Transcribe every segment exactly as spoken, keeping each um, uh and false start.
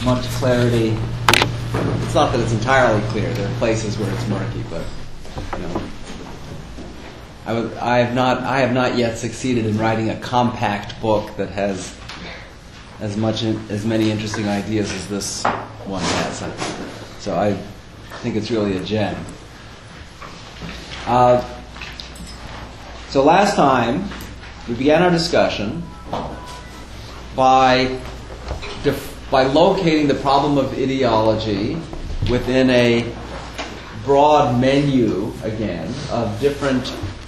much clarity. It's not that it's entirely clear. There are places where it's murky, but you know, I, would, I have not I have not yet succeeded in writing a compact book that has as much in, as many interesting ideas as this one has. So I think it's really a gem. Uh, so last time we began our discussion by def- by locating the problem of ideology within a broad menu, again, of different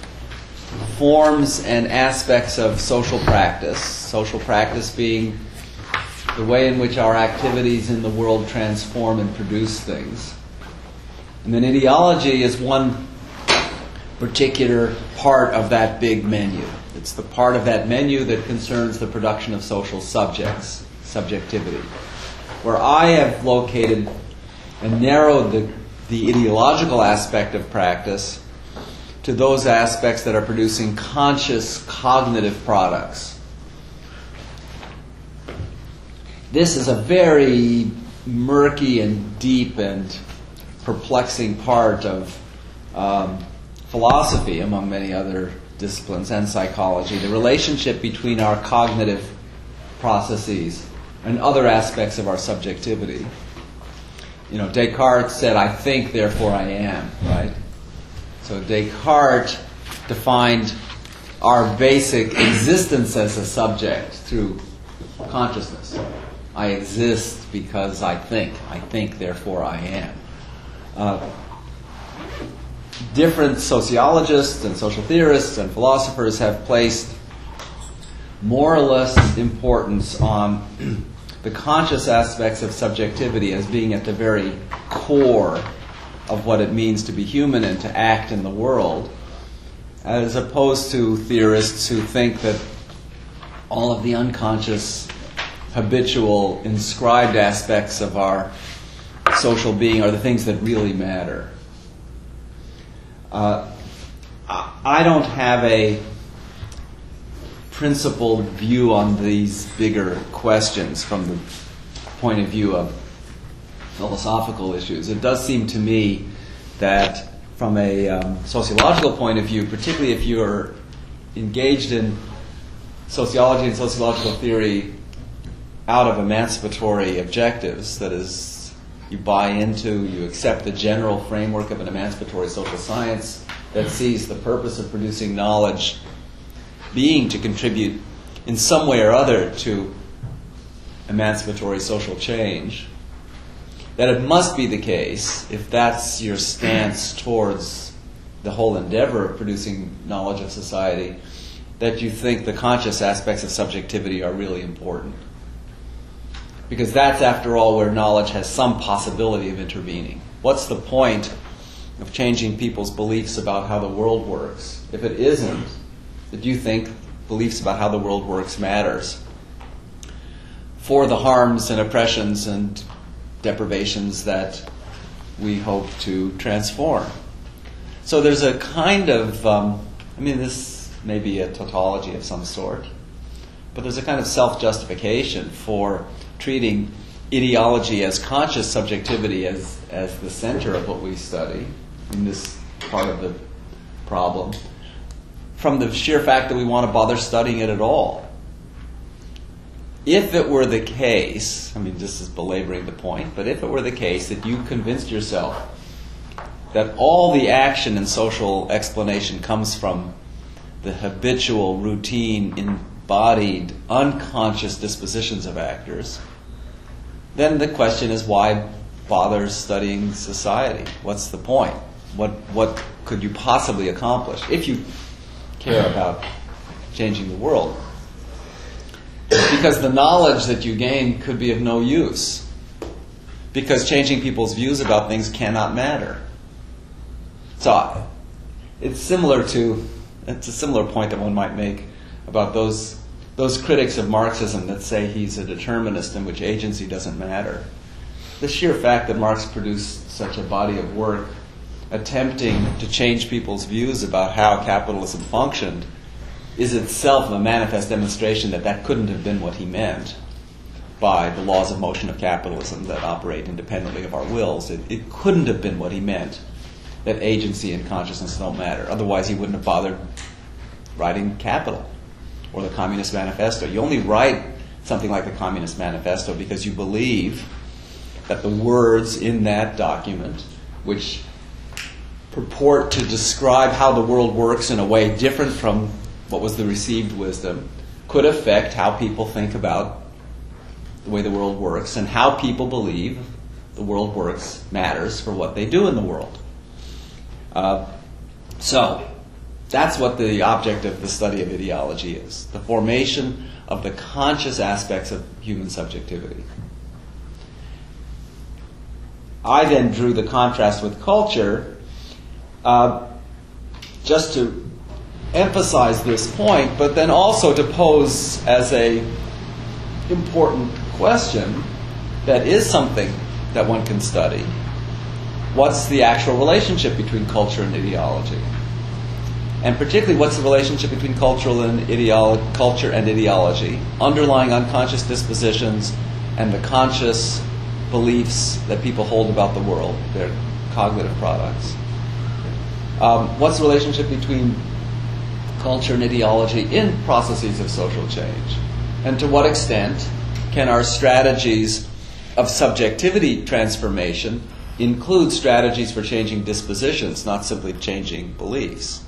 forms and aspects of social practice. Social practice being the way in which our activities in the world transform and produce things. And then ideology is one particular part of that big menu. It's the part of that menu that concerns the production of social subjects, subjectivity. Where I have located and narrowed the, the ideological aspect of practice to those aspects that are producing conscious cognitive products. This is a very murky and deep and perplexing part of um, philosophy, among many other disciplines, and psychology. The relationship between our cognitive processes and other aspects of our subjectivity. You know, Descartes said, "I think, therefore I am," right? So Descartes defined our basic existence as a subject through consciousness. I exist because I think. I think, therefore I am. Uh, different sociologists and social theorists and philosophers have placed more or less importance on the conscious aspects of subjectivity as being at the very core of what it means to be human and to act in the world, as opposed to theorists who think that all of the unconscious, habitual, inscribed aspects of our social being are the things that really matter. Uh, I don't have a principled view on these bigger questions from the point of view of philosophical issues. It does seem to me that from a um, sociological point of view, particularly if you're engaged in sociology and sociological theory out of emancipatory objectives, that is, you buy into, you accept the general framework of an emancipatory social science that sees the purpose of producing knowledge being to contribute in some way or other to emancipatory social change, that it must be the case, if that's your stance towards the whole endeavor of producing knowledge of society, that you think the conscious aspects of subjectivity are really important. Because that's, after all, where knowledge has some possibility of intervening. What's the point of changing people's beliefs about how the world works if it isn't that you think beliefs about how the world works matters for the harms and oppressions and deprivations that we hope to transform? So there's a kind of, um, I mean, this may be a tautology of some sort, but there's a kind of self-justification for treating ideology as conscious subjectivity as, as the center of what we study in this part of the problem, from the sheer fact that we want to bother studying it at all. If it were the case, I mean, this is belaboring the point, but if it were the case that you convinced yourself that all the action in social explanation comes from the habitual, routine, embodied, unconscious dispositions of actors, then the question is, why bother studying society? What's the point? What what could you possibly accomplish if you care about changing the world? Because the knowledge that you gain could be of no use. Because changing people's views about things cannot matter. So it's similar to, it's a similar point that one might make about those those critics of Marxism that say he's a determinist in which agency doesn't matter. The sheer fact that Marx produced such a body of work attempting to change people's views about how capitalism functioned is itself a manifest demonstration that that couldn't have been what he meant. by the laws of motion of capitalism that operate independently of our wills. It, it couldn't have been what he meant, that agency and consciousness don't matter. Otherwise, he wouldn't have bothered writing Capital or the Communist Manifesto. You only write something like the Communist Manifesto because you believe that the words in that document, which purport to describe how the world works in a way different from what was the received wisdom, could affect how people think about the way the world works, and how people believe the world works matters for what they do in the world. Uh, so, that's what the object of the study of ideology is, the formation of the conscious aspects of human subjectivity. I then drew the contrast with culture uh, just to emphasize this point, but then also to pose as a important question that is something that one can study. What's the actual relationship between culture and ideology? And particularly, what's the relationship between cultural and ideolo- culture and ideology, underlying unconscious dispositions and the conscious beliefs that people hold about the world, their cognitive products? Um, what's the relationship between culture and ideology in processes of social change? And to what extent can our strategies of subjectivity transformation include strategies for changing dispositions, not simply changing beliefs?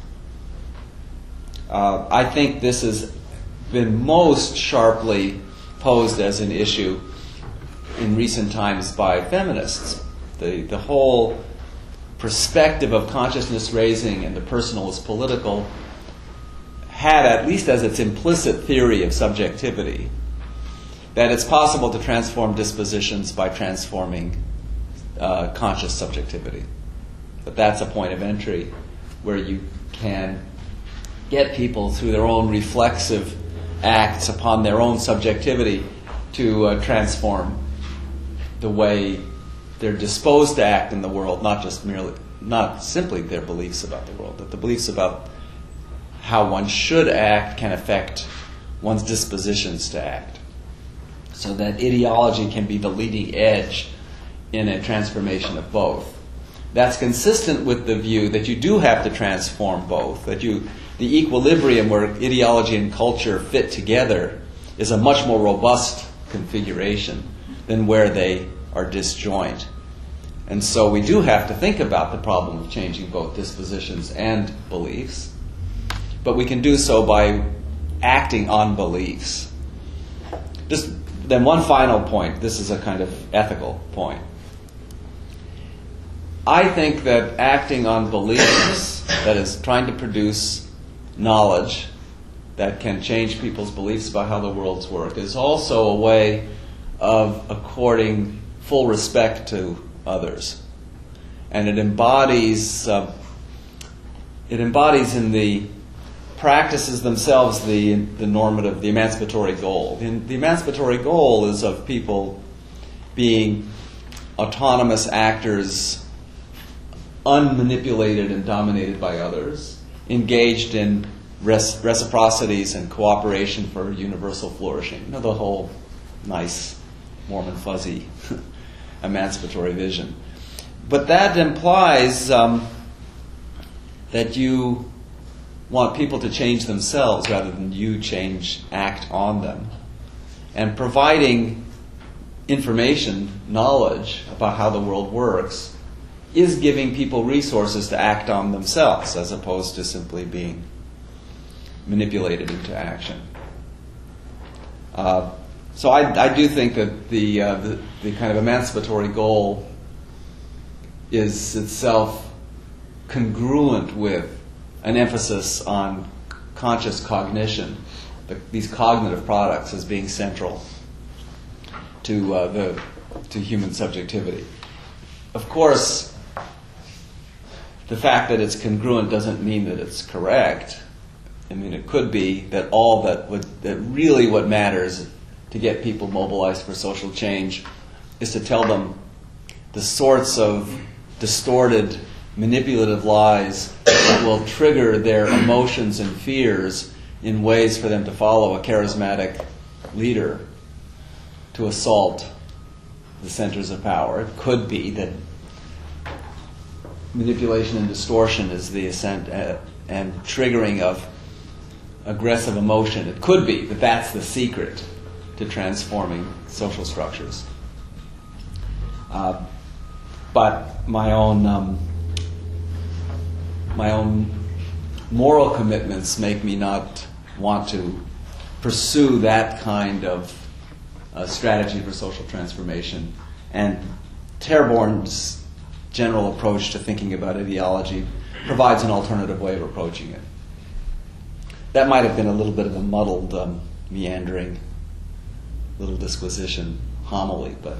Uh, I think this has been most sharply posed as an issue in recent times by feminists. The, the whole perspective of consciousness raising and the personal as political had, at least as its implicit theory of subjectivity, that it's possible to transform dispositions by transforming uh, conscious subjectivity. But that's a point of entry where you can get people through their own reflexive acts upon their own subjectivity to uh, transform the way they're disposed to act in the world, not just merely, not simply their beliefs about the world, but the beliefs about how one should act can affect one's dispositions to act. So that ideology can be the leading edge in a transformation of both. That's consistent with the view that you do have to transform both, that you, the equilibrium where ideology and culture fit together is a much more robust configuration than where they are disjoint. And so we do have to think about the problem of changing both dispositions and beliefs, but we can do so by acting on beliefs. Just then one final point, this is a kind of ethical point. I think that acting on beliefs, that is, trying to produce knowledge that can change people's beliefs about how the worlds work, is also a way of according full respect to others. And it embodies, uh, it embodies in the practices themselves the, the normative, the emancipatory goal. The, the emancipatory goal is of people being autonomous actors, unmanipulated and dominated by others, engaged in res- reciprocities and cooperation for universal flourishing. You know, the whole nice, warm and fuzzy emancipatory vision. But that implies um, that you want people to change themselves rather than you change, act on them. And providing information, knowledge about how the world works is giving people resources to act on themselves as opposed to simply being manipulated into action. Uh, so I, I do think that the, uh, the the kind of emancipatory goal is itself congruent with an emphasis on conscious cognition, the, these cognitive products as being central to uh, the to human subjectivity. Of course, the fact that it's congruent doesn't mean that it's correct. I mean, it could be that all that would, that really what matters to get people mobilized for social change is to tell them the sorts of distorted, manipulative lies that will trigger their emotions and fears in ways for them to follow a charismatic leader to assault the centers of power. It could be that manipulation and distortion is the ascent uh, and triggering of aggressive emotion. It could be that that's the secret to transforming social structures. Uh, but my own um, my own moral commitments make me not want to pursue that kind of uh, strategy for social transformation. And Terborn's general approach to thinking about ideology provides an alternative way of approaching it. That might have been a little bit of a muddled, um, meandering, little disquisition homily, but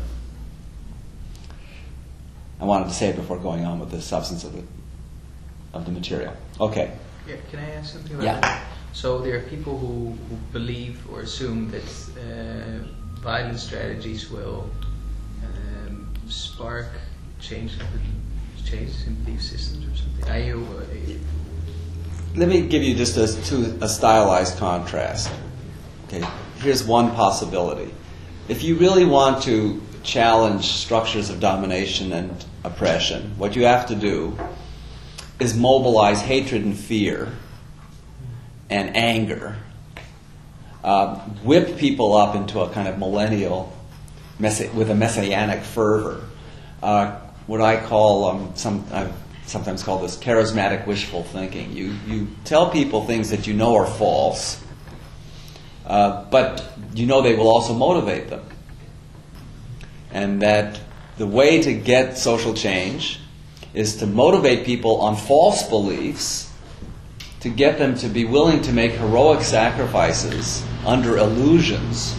I wanted to say it before going on with the substance of the of the material. Okay. Yeah, can I ask something about yeah. that? So there are people who, who believe or assume that uh, violent strategies will um, spark change, changes in belief systems or something. Are you? Uh, Let me give you just a, to a stylized contrast. Okay, here's one possibility. If you really want to challenge structures of domination and oppression, what you have to do is mobilize hatred and fear and anger, uh, whip people up into a kind of millennial, messi- with a messianic fervor. Uh, what I call, um, some I've sometimes call this charismatic wishful thinking. You you tell people things that you know are false, uh, but you know they will also motivate them. And that the way to get social change is to motivate people on false beliefs, to get them to be willing to make heroic sacrifices under illusions.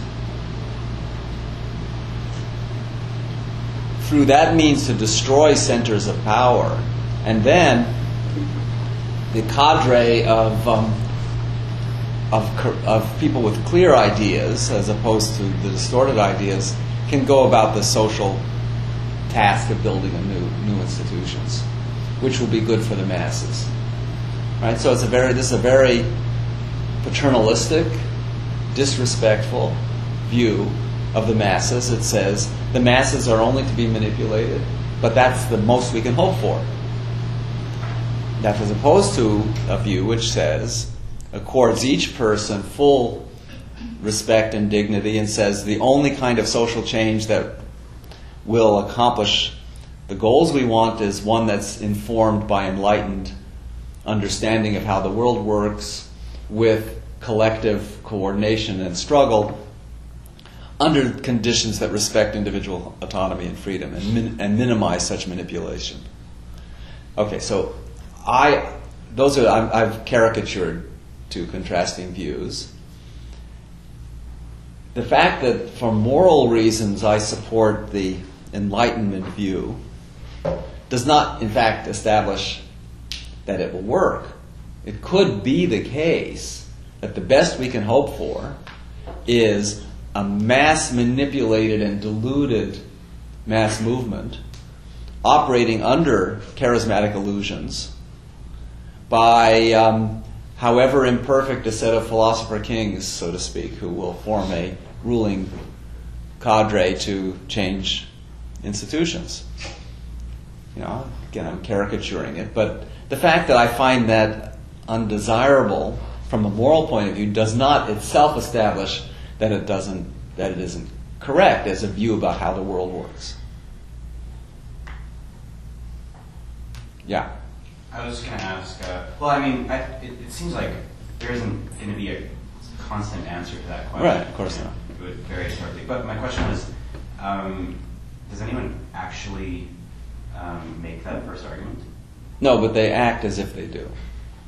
Through that means to destroy centers of power. And then the cadre of um, of of people with clear ideas, as opposed to the distorted ideas, can go about the social task of building a new new institutions, which will be good for the masses. Right? So it's a very this is a very paternalistic, disrespectful view of the masses. It says the masses are only to be manipulated, but that's the most we can hope for. That as opposed to a view which says, accords each person full respect and dignity and says the only kind of social change that will accomplish the goals we want is one that's informed by enlightened understanding of how the world works with collective coordination and struggle under conditions that respect individual autonomy and freedom and, min- and minimize such manipulation. Okay, so I, those are, I'm, I've caricatured two contrasting views. The fact that for moral reasons I support the Enlightenment view does not, in fact, establish that it will work. It could be the case that the best we can hope for is a mass manipulated and deluded mass movement operating under charismatic illusions by um, however imperfect a set of philosopher kings, so to speak, who will form a ruling cadre to change institutions. You know, again, I'm caricaturing it, but the fact that I find that undesirable from a moral point of view does not itself establish that it doesn't, that it isn't correct as a view about how the world works. Yeah. I was going to ask, uh, well, I mean, I, it, it seems like there isn't going to be a constant answer to that question. Right, of course not. It would vary shortly. But my question was, um, does anyone actually um, make that first argument? No, but they act as if they do.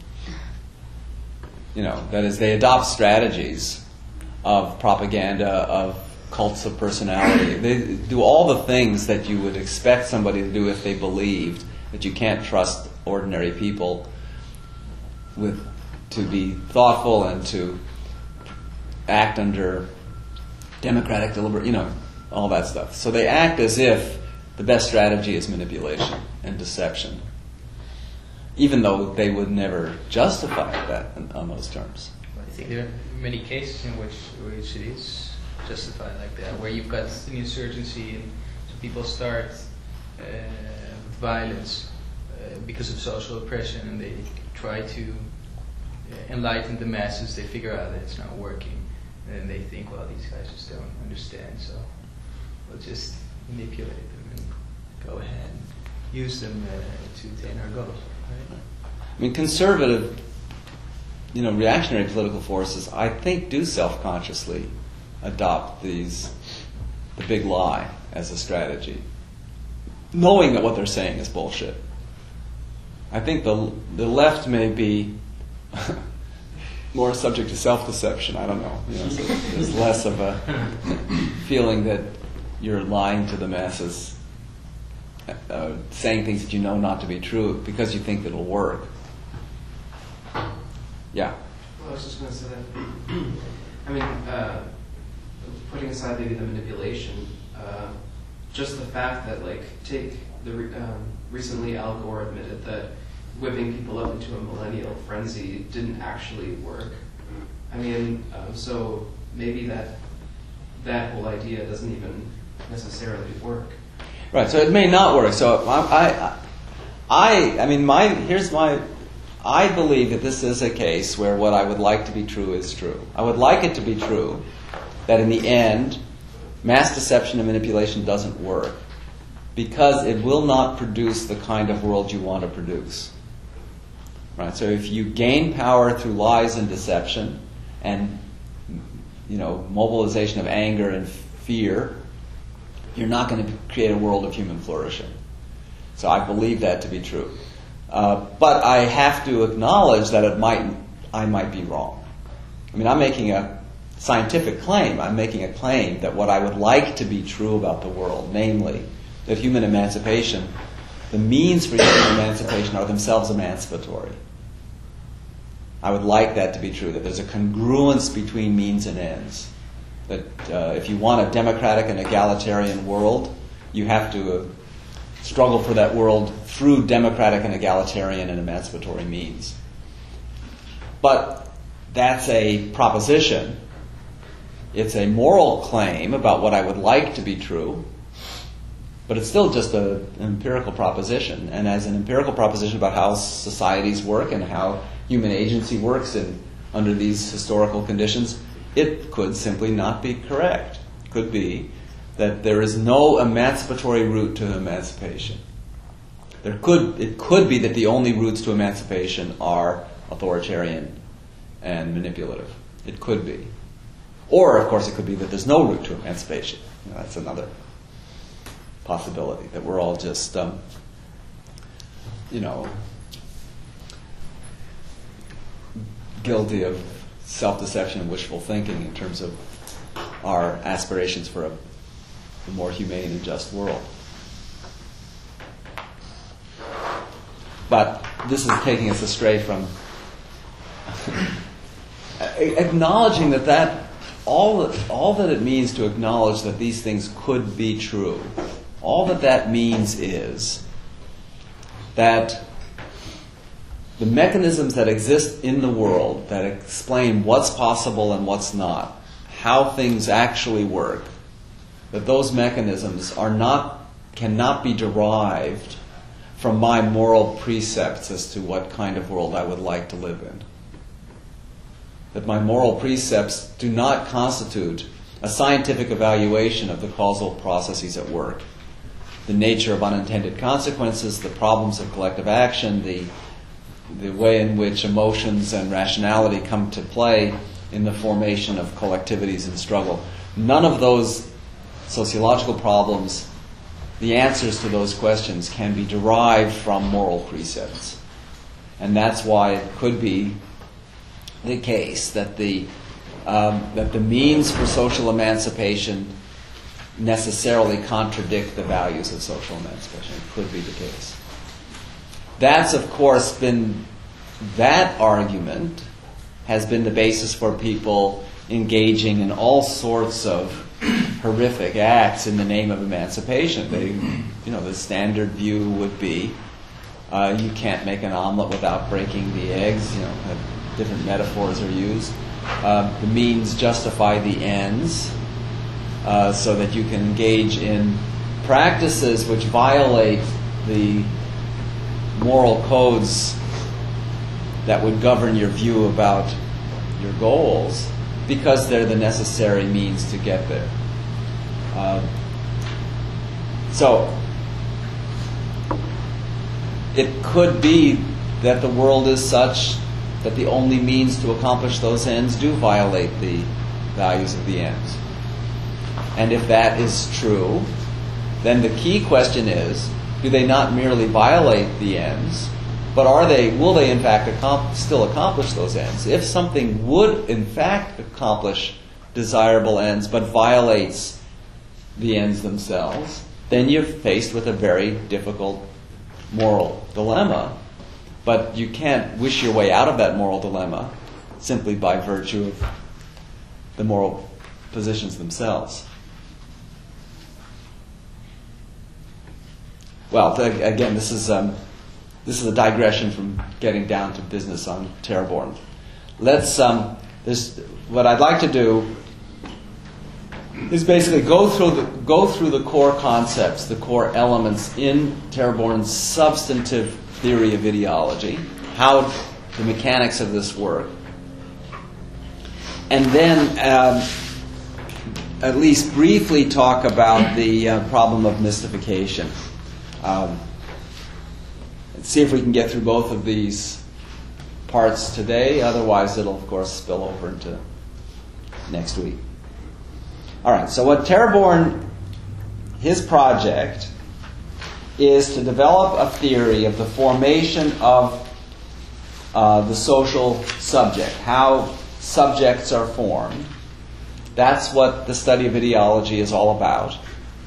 You know, that is, they adopt strategies of propaganda, of cults of personality. They do all the things that you would expect somebody to do if they believed that you can't trust ordinary people with to be thoughtful and to act under democratic deliberation, you know, all that stuff. So they act as if the best strategy is manipulation and deception, even though they would never justify that in, on those terms. I think there are many cases in which, which it is justified like that, where you've got an insurgency and so people start uh, violence uh, because of social oppression, and they try to uh, enlighten the masses. They figure out that it's not working, and they think, well, these guys just don't understand, so we'll just manipulate them and go ahead and use them uh, to attain our goals. Right? I mean, conservative, you know, reactionary political forces, I think, do self-consciously adopt these, the big lie as a strategy, knowing that what they're saying is bullshit. I think the the left may be more subject to self-deception. I don't know. You know, so there's less of a feeling that you're lying to the masses, uh, saying things that you know not to be true because you think that it'll work. Yeah. Well, I was just going to say that. I mean, uh, putting aside maybe the manipulation, uh, just the fact that, like, take the re- um, recently Al Gore admitted that whipping people up into a millennial frenzy didn't actually work. I mean, um, so maybe that that whole idea doesn't even necessarily work. Right. So it may not work. So I, I, I, I mean, my here's my. I believe that this is a case where what I would like to be true is true. I would like it to be true that in the end, mass deception and manipulation doesn't work because it will not produce the kind of world you want to produce. Right? So if you gain power through lies and deception and, you know, mobilization of anger and fear, you're not going to create a world of human flourishing. So I believe that to be true. Uh, but I have to acknowledge that it might, I might be wrong. I mean, I'm making a scientific claim. I'm making a claim that what I would like to be true about the world, namely that human emancipation, the means for human emancipation are themselves emancipatory. I would like that to be true, that there's a congruence between means and ends. That uh, if you want a democratic and egalitarian world, you have to uh, struggle for that world through democratic and egalitarian and emancipatory means. But that's a proposition. It's a moral claim about what I would like to be true, but it's still just a, an empirical proposition. And as an empirical proposition about how societies work and how human agency works in, under these historical conditions, it could simply not be correct. It could be that there is no emancipatory route to emancipation. There could it could be that the only routes to emancipation are authoritarian and manipulative. It could be. Or, of course, it could be that there's no route to emancipation. You know, that's another possibility, that we're all just, um, you know, guilty of self-deception and wishful thinking in terms of our aspirations for a a more humane and just world. But this is taking us astray from acknowledging that, that all, that all that it means to acknowledge that these things could be true, all that that means is that the mechanisms that exist in the world that explain what's possible and what's not, how things actually work, that those mechanisms are not, cannot be derived from my moral precepts as to what kind of world I would like to live in. That my moral precepts do not constitute a scientific evaluation of the causal processes at work, the nature of unintended consequences, the problems of collective action, the, the way in which emotions and rationality come to play in the formation of collectivities in struggle. None of those sociological problems, the answers to those questions can be derived from moral precepts. And that's why it could be the case that the um, that the means for social emancipation necessarily contradict the values of social emancipation. It could be the case. That's, of course, been, that argument has been the basis for people engaging in all sorts of horrific acts in the name of emancipation. They, you know, the standard view would be uh, you can't make an omelet without breaking the eggs. You know, different metaphors are used. Uh, the means justify the ends. uh, so that you can engage in practices which violate the moral codes that would govern your view about your goals, because they're the necessary means to get there. Uh, so, it could be that the world is such that the only means to accomplish those ends do violate the values of the ends. And if that is true, then the key question is, do they not merely violate the ends, but are they, will they in fact accom- still accomplish those ends? If something would in fact accomplish desirable ends but violates the ends themselves, then you're faced with a very difficult moral dilemma. But you can't wish your way out of that moral dilemma simply by virtue of the moral positions themselves. Well, th- again, this is um, this is a digression from getting down to business on Terborn. Let's. Um, this what I'd like to do is basically go through the go through the core concepts, the core elements in Terborn's substantive theory of ideology, how the mechanics of this work, and then um, at least briefly talk about the uh, problem of mystification. Um, let's see if we can get through both of these parts today. Otherwise, it'll, of course, spill over into next week. All right, so what Terborn, his project, is to develop a theory of the formation of uh, the social subject, how subjects are formed. That's what the study of ideology is all about.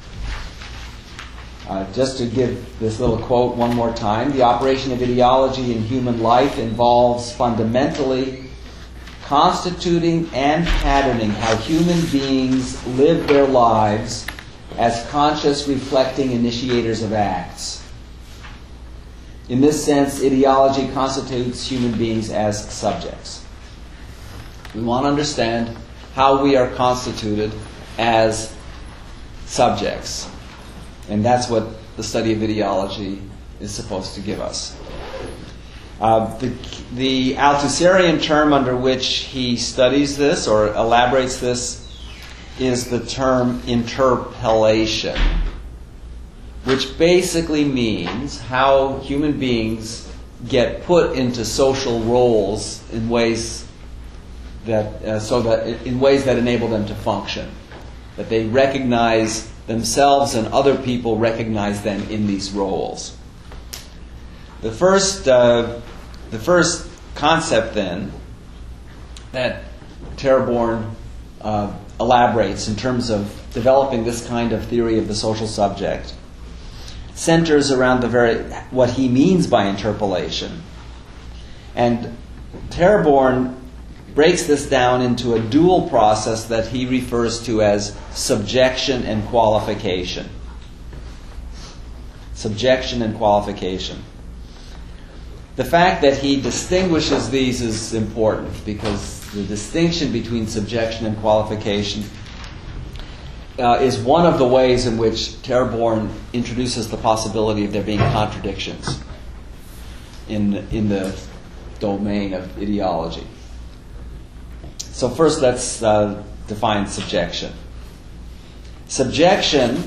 Uh, just to give this little quote one more time, the operation of ideology in human life involves fundamentally constituting and patterning how human beings live their lives as conscious, reflecting initiators of acts. In this sense, ideology constitutes human beings as subjects. We want to understand how we are constituted as subjects. And that's what the study of ideology is supposed to give us. Uh, the, the Althusserian term under which he studies this or elaborates this is the term interpellation, which basically means how human beings get put into social roles in ways that uh, so that in ways that enable them to function, that they recognize themselves and other people recognize them in these roles. The first, uh, the first concept then that Terborn uh, elaborates in terms of developing this kind of theory of the social subject centers around the very what he means by interpellation. And Terborn breaks this down into a dual process that he refers to as subjection and qualification. Subjection and qualification. The fact that he distinguishes these is important because the distinction between subjection and qualification uh, is one of the ways in which Terborn introduces the possibility of there being contradictions in, in the domain of ideology. So first let's uh, define subjection. Subjection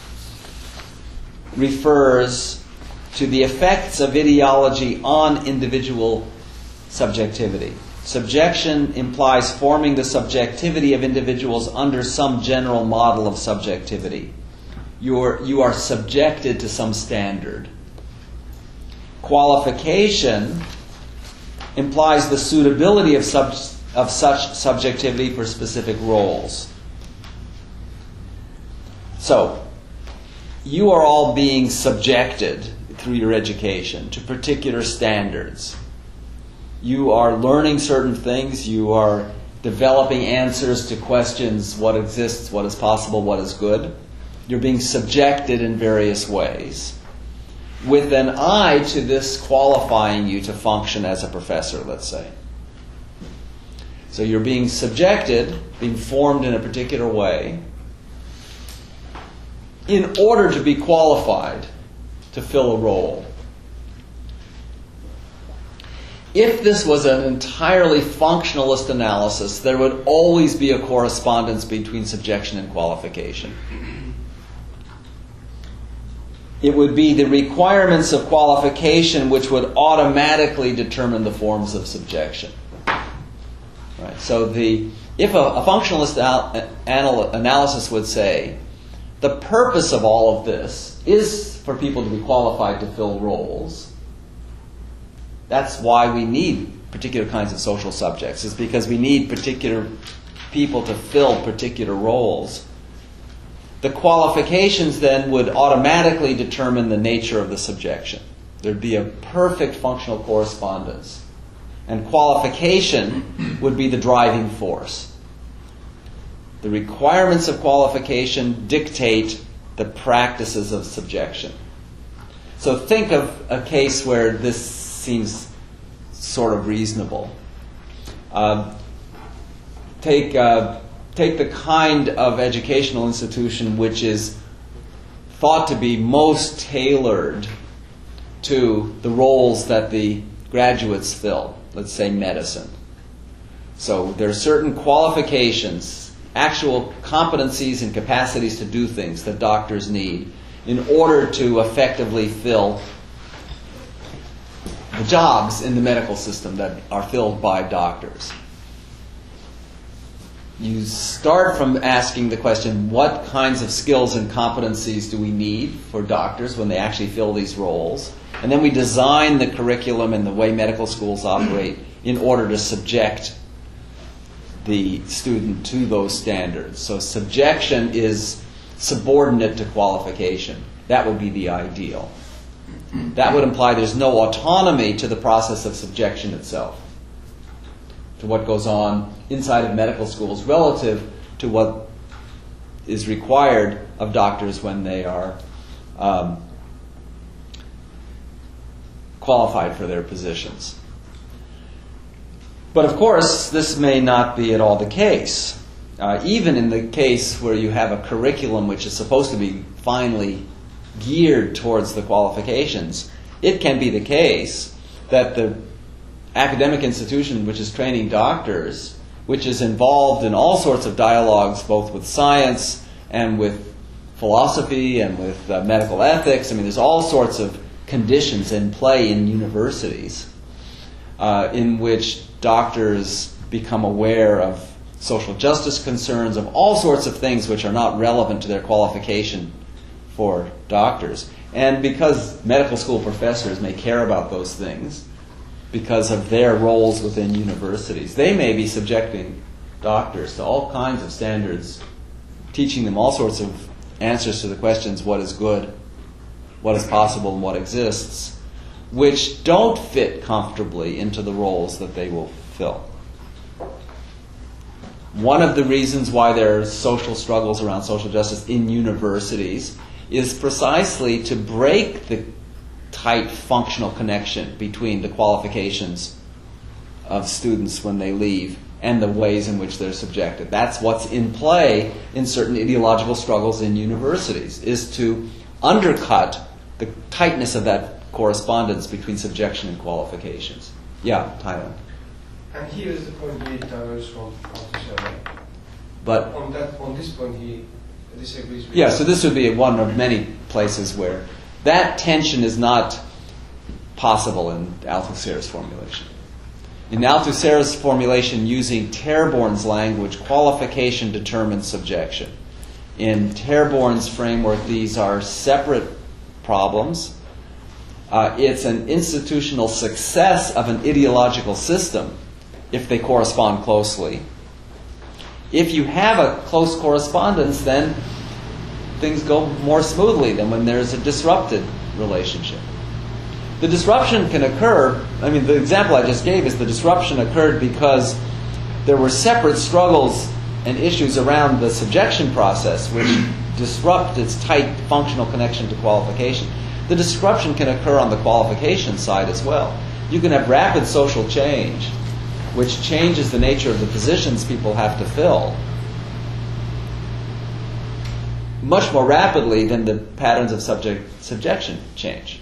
refers to the effects of ideology on individual subjectivity. Subjection implies forming the subjectivity of individuals under some general model of subjectivity. You're, you are subjected to some standard. Qualification implies the suitability of sub, of such subjectivity for specific roles. So, you are all being subjected through your education to particular standards. You are learning certain things. You are developing answers to questions: what exists, what is possible, what is good. You're being subjected in various ways, with an eye to this qualifying you to function as a professor, let's say. So you're being subjected, being formed in a particular way, in order to be qualified to fill a role. If this was an entirely functionalist analysis, there would always be a correspondence between subjection and qualification. It would be the requirements of qualification which would automatically determine the forms of subjection. Right? So the, if a, a functionalist al, anal, analysis would say, the purpose of all of this is for people to be qualified to fill roles. That's why we need particular kinds of social subjects, is because we need particular people to fill particular roles. The qualifications then would automatically determine the nature of the subjection. There'd be a perfect functional correspondence. And qualification would be the driving force. The requirements of qualification dictate the practices of subjection. So think of a case where this seems sort of reasonable. Uh, take, uh, take the kind of educational institution which is thought to be most tailored to the roles that the graduates fill. Let's say medicine. So there are certain qualifications, actual competencies and capacities to do things that doctors need in order to effectively fill the jobs in the medical system that are filled by doctors. You start from asking the question, what kinds of skills and competencies do we need for doctors when they actually fill these roles? And then we design the curriculum and the way medical schools operate in order to subject the student to those standards. So subjection is subordinate to qualification. That would be the ideal. That would imply there's no autonomy to the process of subjection itself, to what goes on inside of medical schools relative to what is required of doctors when they are um, qualified for their positions. But of course, this may not be at all the case. Uh, even in the case where you have a curriculum which is supposed to be finely geared towards the qualifications, it can be the case that the academic institution which is training doctors, which is involved in all sorts of dialogues, both with science and with philosophy and with uh, medical ethics. I mean, there's all sorts of conditions in play in universities uh, in which doctors become aware of social justice concerns, of all sorts of things which are not relevant to their qualification for doctors. And because medical school professors may care about those things, because of their roles within universities, they may be subjecting doctors to all kinds of standards, teaching them all sorts of answers to the questions, what is good, what is possible, and what exists, which don't fit comfortably into the roles that they will fill. One of the reasons why there are social struggles around social justice in universities is precisely to break the tight functional connection between the qualifications of students when they leave and the ways in which they're subjected. That's what's in play in certain ideological struggles in universities, is to undercut the tightness of that correspondence between subjection and qualifications. Yeah, Thailand. And here is the point he diverges from Althusser. But on that, on this point, he disagrees with. Yeah, so this would be one of many places where that tension is not possible in Althusser's formulation. In Althusser's formulation, using Terborn's language, qualification determines subjection. In Terborn's framework, these are separate problems. Uh, it's an institutional success of an ideological system if they correspond closely. If you have a close correspondence, then things go more smoothly than when there's a disrupted relationship. The disruption can occur, I mean, the example I just gave is the disruption occurred because there were separate struggles and issues around the subjection process which disrupt its tight functional connection to qualification. The disruption can occur on the qualification side as well. You can have rapid social change, which changes the nature of the positions people have to fill. much more rapidly than the patterns of subject subjection change.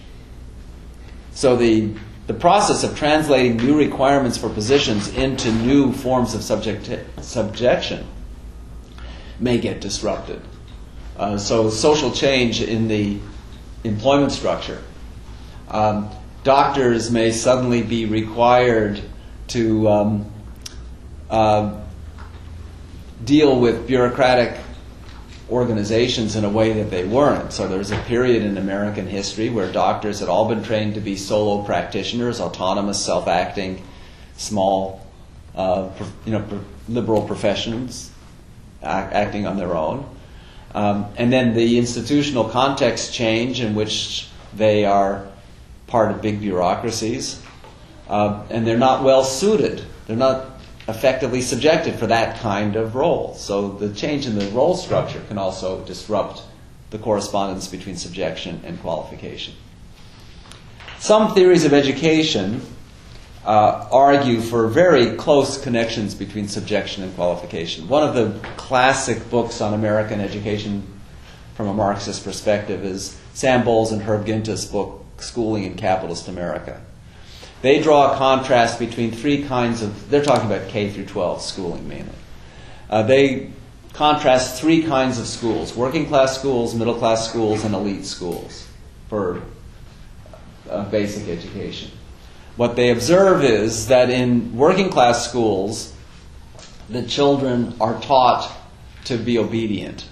So the the process of translating new requirements for positions into new forms of subject subjection may get disrupted. Uh, so social change in the employment structure. Um, doctors may suddenly be required to um, uh, deal with bureaucratic organizations in a way that they weren't. So there's a period in American history where doctors had all been trained to be solo practitioners, autonomous, self-acting, small, uh, you know, liberal professions, act, acting on their own. Um, and then the institutional context change in which they are part of big bureaucracies, uh, and they're not well suited. They're not effectively subjected for that kind of role. So the change in the role structure can also disrupt the correspondence between subjection and qualification. Some theories of education uh, argue for very close connections between subjection and qualification. One of the classic books on American education from a Marxist perspective is Sam Bowles and Herb Gintis' book, Schooling in Capitalist America. They draw a contrast between three kinds of, they're talking about K through twelve schooling mainly. Uh, they contrast three kinds of schools: working class schools, middle class schools, and elite schools for uh, basic education. What they observe is that in working class schools, the children are taught to be obedient.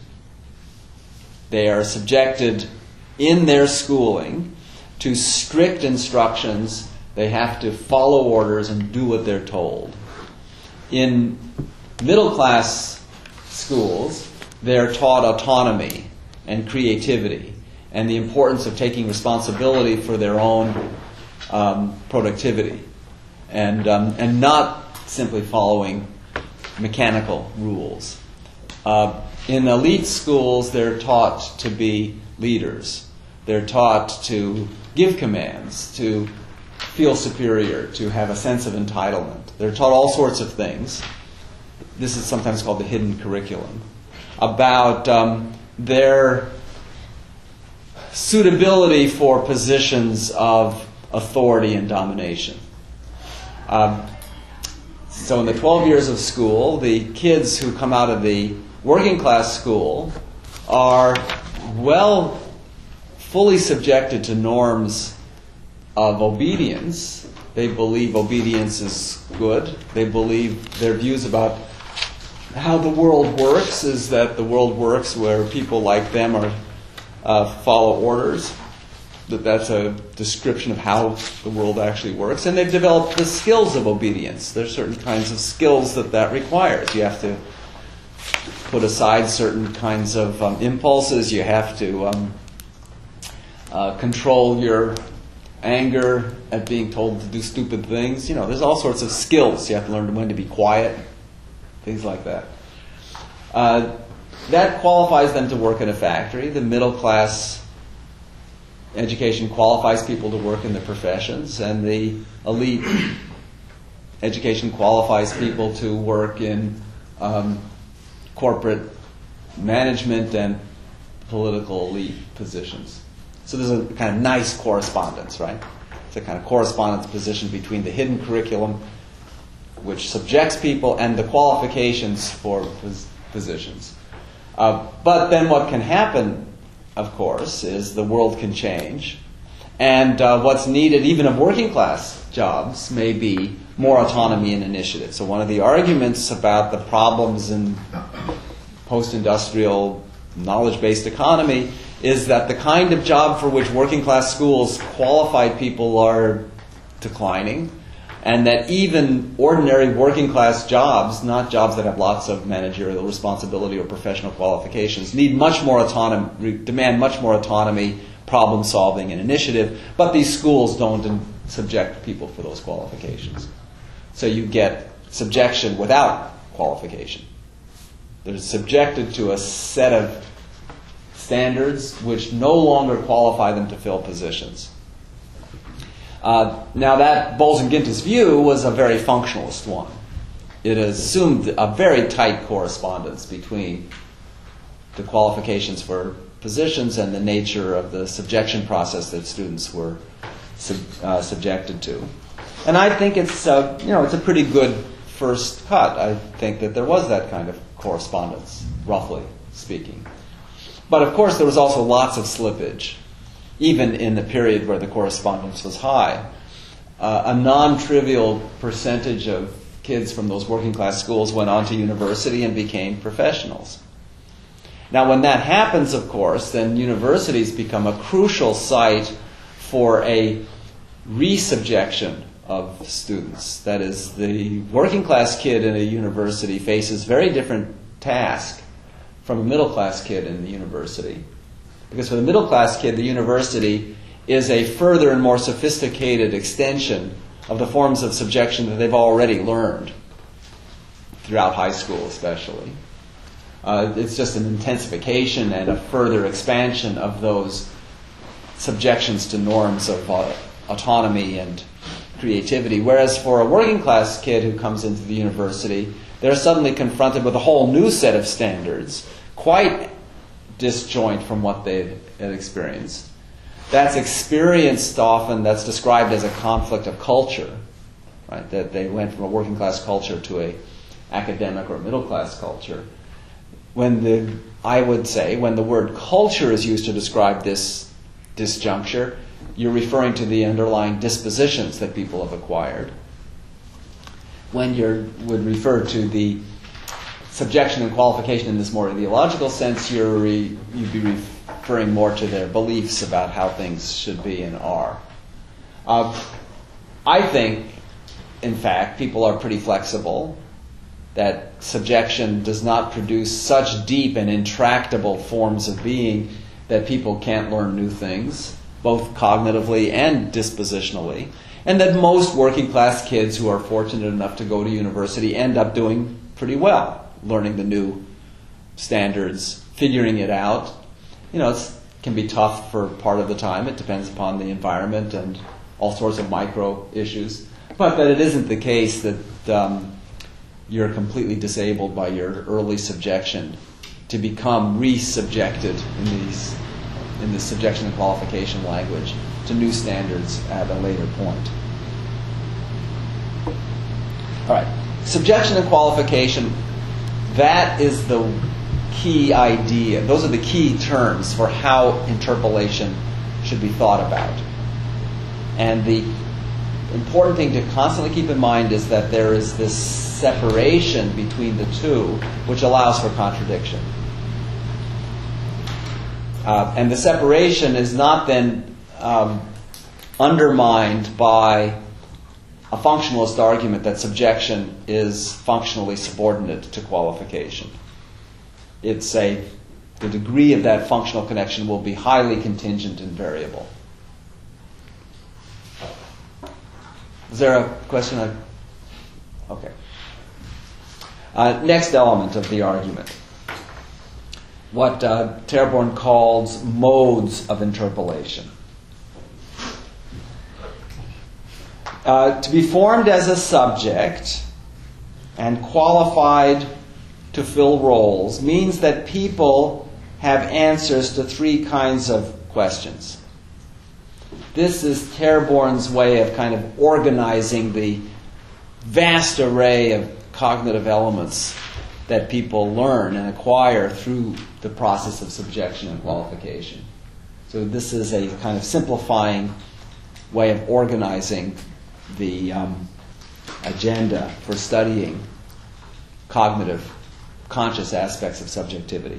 They are subjected in their schooling to strict instructions. They have to follow orders and do what they're told. In middle-class schools, they're taught autonomy and creativity and the importance of taking responsibility for their own um, productivity and, um, and not simply following mechanical rules. Uh, in elite schools, they're taught to be leaders. They're taught to give commands, to feel superior, to have a sense of entitlement. They're taught all sorts of things. This is sometimes called the hidden curriculum, about um, their suitability for positions of authority and domination. Um, so in the twelve years of school, the kids who come out of the working class school are well fully subjected to norms of obedience. They believe obedience is good. They believe their views about how the world works is that the world works where people like them are uh, follow orders. That that's a description of how the world actually works. And they've developed the skills of obedience. There's certain kinds of skills that that requires. You have to put aside certain kinds of um, impulses. You have to um, uh, control your anger at being told to do stupid things. You know, there's all sorts of skills. You have to learn when to be quiet, things like that. Uh, that qualifies them to work in a factory. The middle class education qualifies people to work in their professions, and the elite education qualifies people to work in um, corporate management and political elite positions. So there's a kind of nice correspondence, right? It's a kind of correspondence position between the hidden curriculum, which subjects people, and the qualifications for pos- positions. Uh, but then what can happen, of course, is the world can change. And uh, what's needed, even of working class jobs, may be more autonomy and initiative. So one of the arguments about the problems in post-industrial knowledge-based economy is that the kind of job for which working class schools qualified people are declining, and that even ordinary working class jobs, not jobs that have lots of managerial responsibility or professional qualifications, need much more autonomy, demand much more autonomy, problem solving, and initiative, but these schools don't subject people for those qualifications. So you get subjection without qualification. They're subjected to a set of standards which no longer qualify them to fill positions. Uh, now that Bowles and Gintis view was a very functionalist one. It assumed a very tight correspondence between the qualifications for positions and the nature of the subjection process that students were sub, uh, subjected to. And I think it's uh, you know it's a pretty good first cut. I think that there was that kind of correspondence, roughly speaking. But of course, there was also lots of slippage, even in the period where the correspondence was high. Uh, a non-trivial percentage of kids from those working class schools went on to university and became professionals. Now, when that happens, of course, then universities become a crucial site for a resubjection of students. That is, the working class kid in a university faces very different task from a middle class kid in the university. Because for the middle class kid, the university is a further and more sophisticated extension of the forms of subjection that they've already learned, throughout high school especially. Uh, it's just an intensification and a further expansion of those subjections to norms of uh, autonomy and creativity. Whereas for a working class kid who comes into the university, they're suddenly confronted with a whole new set of standards, quite disjoint from what they had experienced. That's experienced often, that's described as a conflict of culture, right? That they went from a working class culture to a academic or middle class culture. When the, I would say, when the word culture is used to describe this disjuncture, you're referring to the underlying dispositions that people have acquired. When you would refer to the subjection and qualification in this more ideological sense, you're re, you'd be referring more to their beliefs about how things should be and are. Uh, I think, in fact, people are pretty flexible, that subjection does not produce such deep and intractable forms of being that people can't learn new things, both cognitively and dispositionally, and that most working class kids who are fortunate enough to go to university end up doing pretty well, learning the new standards, figuring it out. You know, it can be tough for part of the time. It depends upon the environment and all sorts of micro issues. But that it isn't the case that um, you're completely disabled by your early subjection to become re-subjected in these in the subjection and qualification language to new standards at a later point. All right, subjection and qualification, that is the key idea. Those are the key terms for how interpolation should be thought about. And the important thing to constantly keep in mind is that there is this separation between the two, which allows for contradiction. Uh, and the separation is not then um, undermined by a functionalist argument that subjection is functionally subordinate to qualification. It's a, the degree of that functional connection will be highly contingent and variable. Is there a question? I, okay. Uh, next element of the argument. What uh, Terborn calls modes of interpolation. Uh, to be formed as a subject and qualified to fill roles means that people have answers to three kinds of questions. This is Terborn's way of kind of organizing the vast array of cognitive elements that people learn and acquire through the process of subjection and qualification. So this is a kind of simplifying way of organizing the um, agenda for studying cognitive, conscious aspects of subjectivity.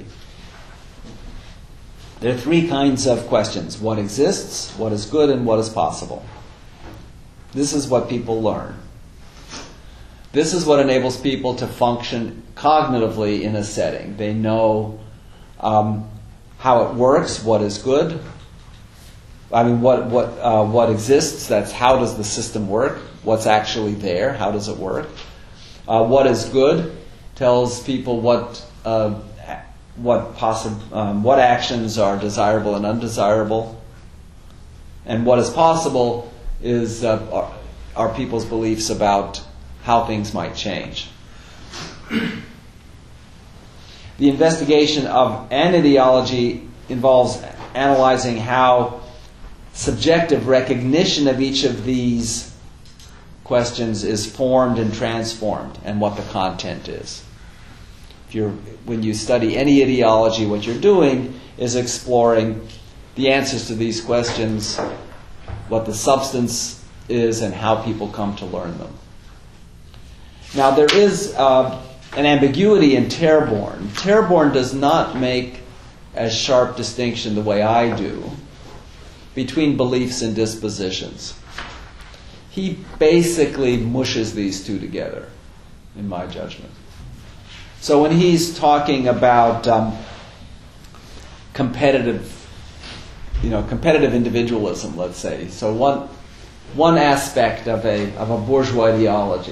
There are three kinds of questions: what exists, what is good, and what is possible. This is what people learn. This is what enables people to function cognitively in a setting. They know um, how it works, what is good. I mean, what what uh, what exists, that's how does the system work, what's actually there, how does it work. Uh, what is good tells people what uh, what possi- um, what actions are desirable and undesirable. And what is possible is uh, are, are people's beliefs about how things might change. the investigation of an ideology involves analyzing how subjective recognition of each of these questions is formed and transformed, and what the content is. If you're, when you study any ideology, what you're doing is exploring the answers to these questions, what the substance is, and how people come to learn them. Now, there is uh, an ambiguity in Terborn. Terborn does not make a sharp distinction the way I do between beliefs and dispositions. He basically mushes these two together, in my judgment. So when he's talking about um, competitive, you know, competitive individualism, let's say, so one one aspect of a of a bourgeois ideology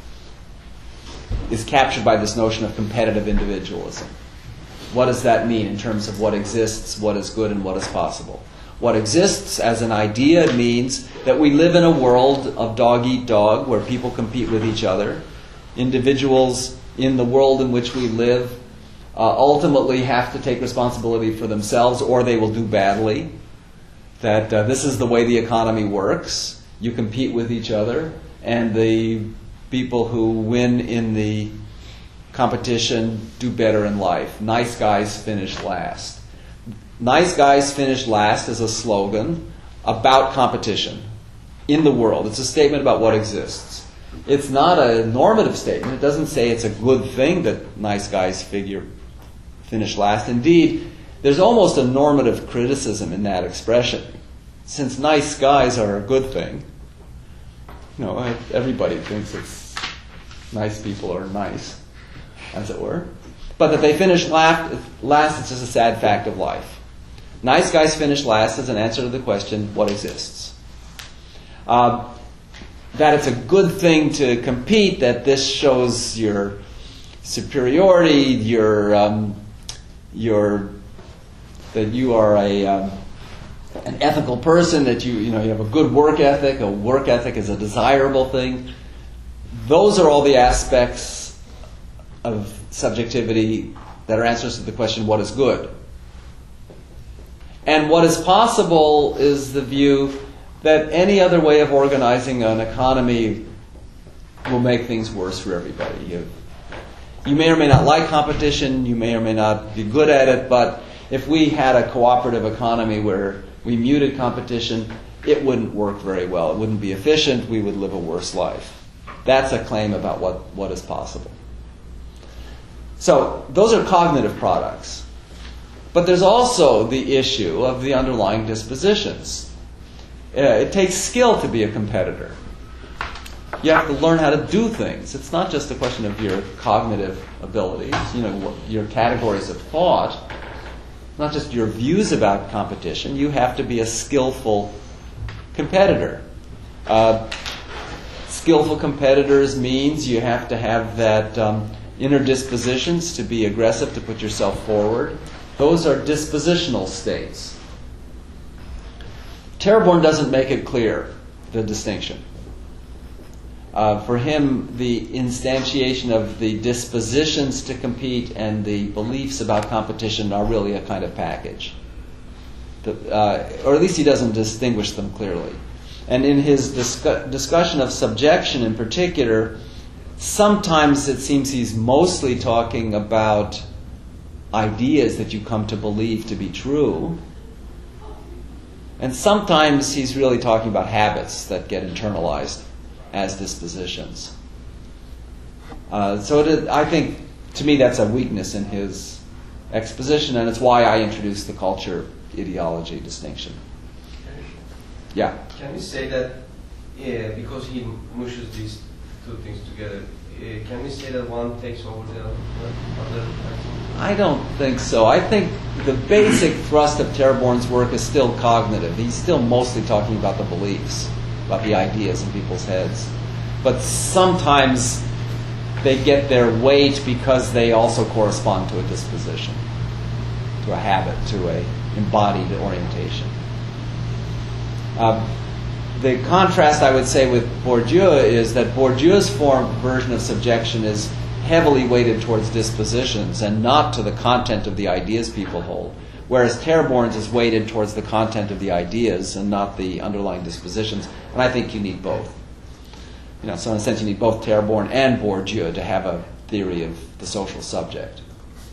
is captured by this notion of competitive individualism. What does that mean in terms of what exists, what is good, and what is possible? What exists as an idea means that we live in a world of dog-eat-dog, where people compete with each other. Individuals in the world in which we live uh, ultimately have to take responsibility for themselves, or they will do badly. That uh, this is the way the economy works. You compete with each other, and the people who win in the competition do better in life. Nice guys finish last. Nice guys finish last is a slogan about competition in the world. It's a statement about what exists. It's not a normative statement. It doesn't say it's a good thing that nice guys figure finish last. Indeed, there's almost a normative criticism in that expression. Since nice guys are a good thing, you know, everybody thinks it's nice people are nice, as it were. But that they finish last, last it's just a sad fact of life. Nice guys finish last is an answer to the question, what exists? Uh, that it's a good thing to compete, that this shows your superiority, your, um, your that you are a um, an ethical person, that you you know you have a good work ethic. A work ethic is a desirable thing. Those are all the aspects of subjectivity that are answers to the question, what is good? And what is possible is the view that any other way of organizing an economy will make things worse for everybody. You, you may or may not like competition, you may or may not be good at it, but if we had a cooperative economy where we muted competition, it wouldn't work very well. It wouldn't be efficient, we would live a worse life. That's a claim about what, what is possible. So, those are cognitive products. But there's also the issue of the underlying dispositions. Uh, it takes skill to be a competitor. You have to learn how to do things. It's not just a question of your cognitive abilities, you know, your categories of thought, not just your views about competition. You have to be a skillful competitor. Uh, skillful competitors means you have to have that um, inner dispositions to be aggressive, to put yourself forward. Those are dispositional states. Terborn doesn't make it clear, the distinction. Uh, for him, the instantiation of the dispositions to compete and the beliefs about competition are really a kind of package. The, uh, or at least he doesn't distinguish them clearly. And in his discu- discussion of subjection in particular, sometimes it seems he's mostly talking about ideas that you come to believe to be true. And sometimes he's really talking about habits that get internalized as dispositions. Uh, so it is, I think, to me, that's a weakness in his exposition, and it's why I introduced the culture ideology distinction. Yeah? Can we say that, yeah, because he mushes these two things together, uh, can we say that one takes over the other? I don't think so. I think the basic thrust of Terborn's work is still cognitive. He's still mostly talking about the beliefs, about the ideas in people's heads. But sometimes they get their weight because they also correspond to a disposition, to a habit, to a embodied orientation. Uh, the contrast, I would say, with Bourdieu is that Bourdieu's form version of subjection is heavily weighted towards dispositions and not to the content of the ideas people hold, whereas Terborn's is weighted towards the content of the ideas and not the underlying dispositions. And I think you need both. You know, so in a sense, you need both Terborn and Bourdieu to have a theory of the social subject.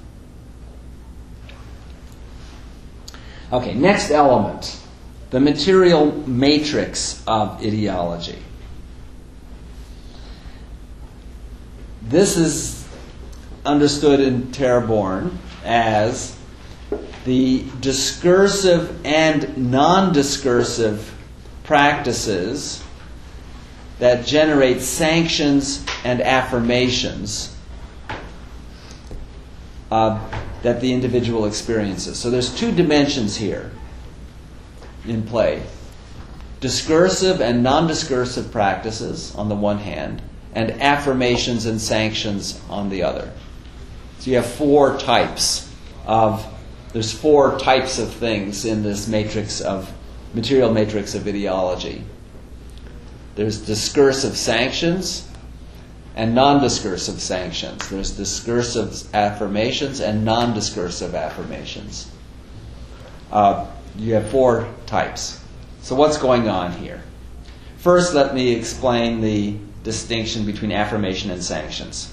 Okay, next element, the material matrix of ideology. This is understood in Terborn as the discursive and non-discursive practices that generate sanctions and affirmations uh, that the individual experiences. So there's two dimensions here in play. Discursive and non-discursive practices on the one hand, and affirmations and sanctions on the other. So you have four types of, there's four types of things in this matrix of, material matrix of ideology. There's discursive sanctions and non-discursive sanctions. There's discursive affirmations and non-discursive affirmations. Uh, you have four types. So what's going on here? First, let me explain the distinction between affirmation and sanctions.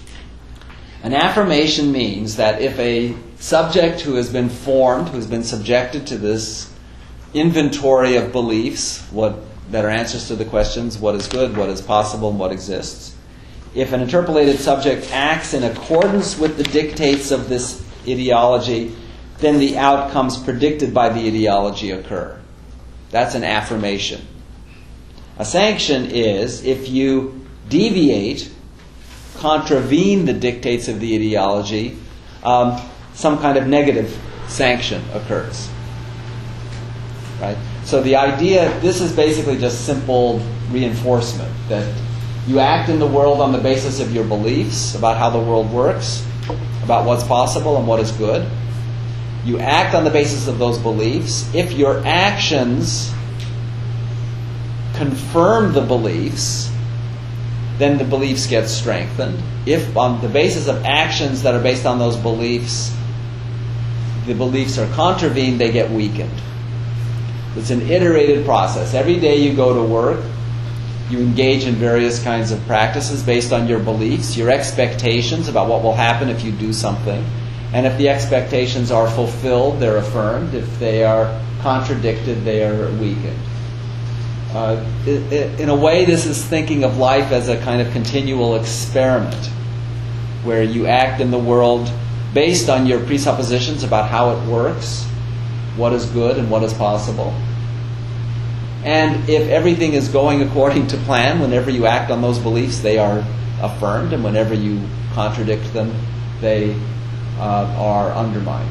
An affirmation means that if a subject who has been formed, who has been subjected to this inventory of beliefs, what that are answers to the questions, what is good, what is possible, and what exists, if an interpolated subject acts in accordance with the dictates of this ideology, then the outcomes predicted by the ideology occur. That's an affirmation. A sanction is if you deviate, contravene the dictates of the ideology, um, some kind of negative sanction occurs. Right? So the idea, this is basically just simple reinforcement, that you act in the world on the basis of your beliefs about how the world works, about what's possible and what is good. You act on the basis of those beliefs. If your actions confirm the beliefs, then the beliefs get strengthened. If on the basis of actions that are based on those beliefs, the beliefs are contravened, they get weakened. It's an iterated process. Every day you go to work, you engage in various kinds of practices based on your beliefs, your expectations about what will happen if you do something. And if the expectations are fulfilled, they're affirmed. If they are contradicted, they are weakened. Uh, it, it, in a way, this is thinking of life as a kind of continual experiment, where you act in the world based on your presuppositions about how it works, what is good and what is possible. And if everything is going according to plan, whenever you act on those beliefs, they are affirmed, and whenever you contradict them, they uh, are undermined.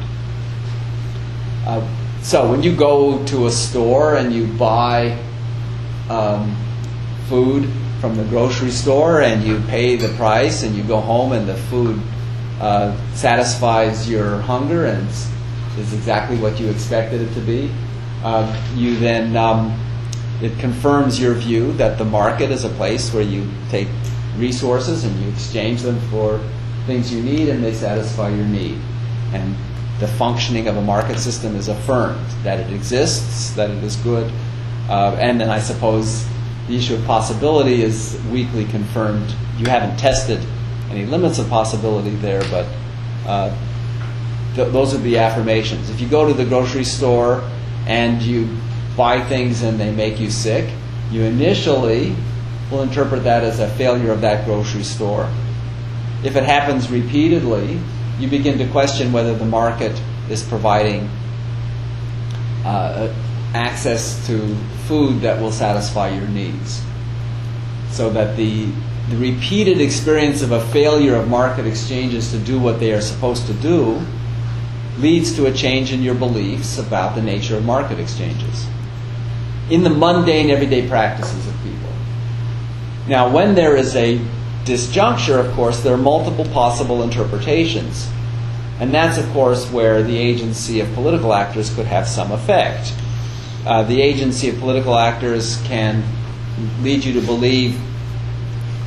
Uh, so when you go to a store and you buy um, food from the grocery store and you pay the price and you go home and the food uh, satisfies your hunger and is exactly what you expected it to be, uh, you then um, it confirms your view that the market is a place where you take resources and you exchange them for things you need and they satisfy your need. And the functioning of a market system is affirmed, that it exists, that it is good. Uh, and then I suppose the issue of possibility is weakly confirmed. You haven't tested any limits of possibility there, but uh, th- those are the affirmations. If you go to the grocery store and you buy things and they make you sick, you initially will interpret that as a failure of that grocery store. If it happens repeatedly, you begin to question whether the market is providing uh, access to food that will satisfy your needs. So that the, the repeated experience of a failure of market exchanges to do what they are supposed to do leads to a change in your beliefs about the nature of market exchanges in the mundane, everyday practices of people. Now, when there is a disjuncture, of course, there are multiple possible interpretations. And that's, of course, where the agency of political actors could have some effect. Uh, the agency of political actors can lead you to believe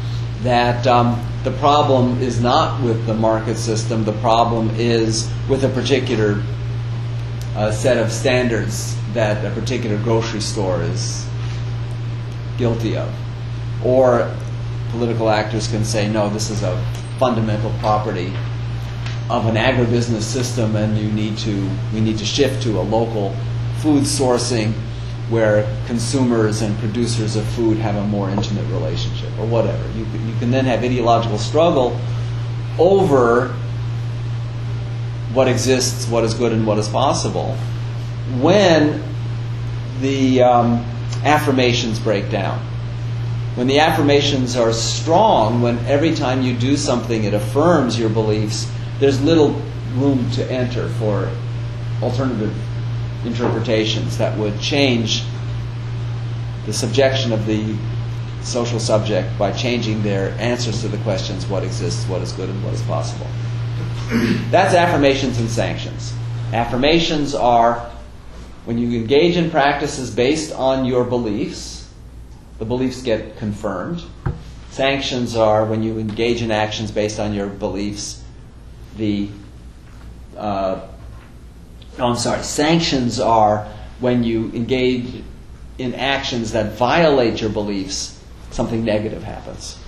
that um, the problem is not with the market system, the problem is with a particular uh, set of standards that a particular grocery store is guilty of. Or political actors can say, no, this is a fundamental property of an agribusiness system, and you need to we need to shift to a local food sourcing where consumers and producers of food have a more intimate relationship, or whatever. You can, you can then have ideological struggle over what exists, what is good, and what is possible when the um, affirmations break down. When the affirmations are strong, when every time you do something it affirms your beliefs, there's little room to enter for alternative interpretations that would change the subjection of the social subject by changing their answers to the questions, what exists, what is good, and what is possible. That's affirmations and sanctions. Affirmations are when you engage in practices based on your beliefs, the beliefs get confirmed. Sanctions are when you engage in actions based on your beliefs, the uh, Oh, I'm sorry. Sanctions are when you engage in actions that violate your beliefs, something negative happens.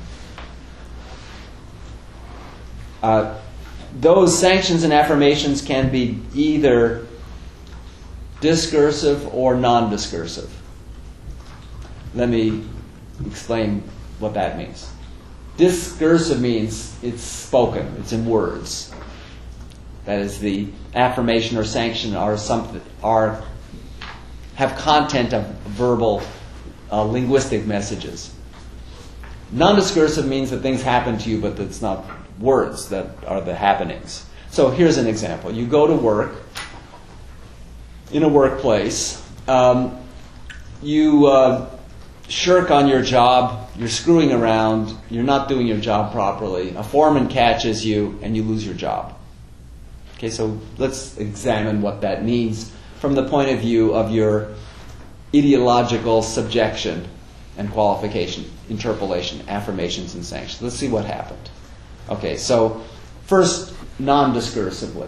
Uh, those sanctions and affirmations can be either discursive or non-discursive. Let me explain what that means. Discursive means it's spoken, it's in words. That is, the affirmation or sanction are something are have content of verbal, uh, linguistic messages. Non-discursive means that things happen to you, but it's not words that are the happenings. So here's an example: you go to work in a workplace, um, you uh, shirk on your job, you're screwing around, you're not doing your job properly. A foreman catches you, and you lose your job. Okay, so let's examine what that means from the point of view of your ideological subjection and qualification, interpolation, affirmations, and sanctions. Let's see what happened. Okay, so first, non-discursively.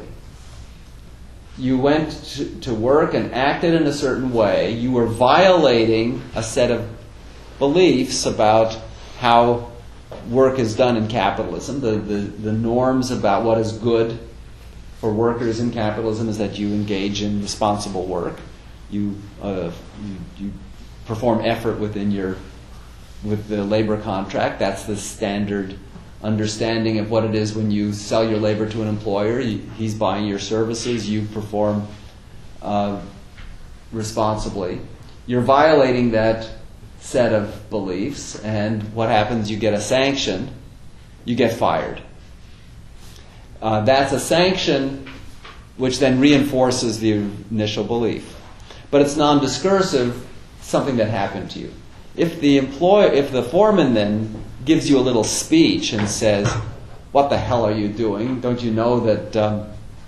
You went to, to work and acted in a certain way. You were violating a set of beliefs about how work is done in capitalism. The, the, the norms about what is good for workers in capitalism is that you engage in responsible work. You, uh, you, you perform effort within your with the labor contract. That's the standard understanding of what it is when you sell your labor to an employer. You, he's buying your services. You perform uh, responsibly. You're violating that set of beliefs, and what happens? You get a sanction. You get fired. Uh, that's a sanction which then reinforces the initial belief. But it's non-discursive, something that happened to you. If the employer, if the foreman then gives you a little speech and says, "What the hell are you doing? Don't you know that um,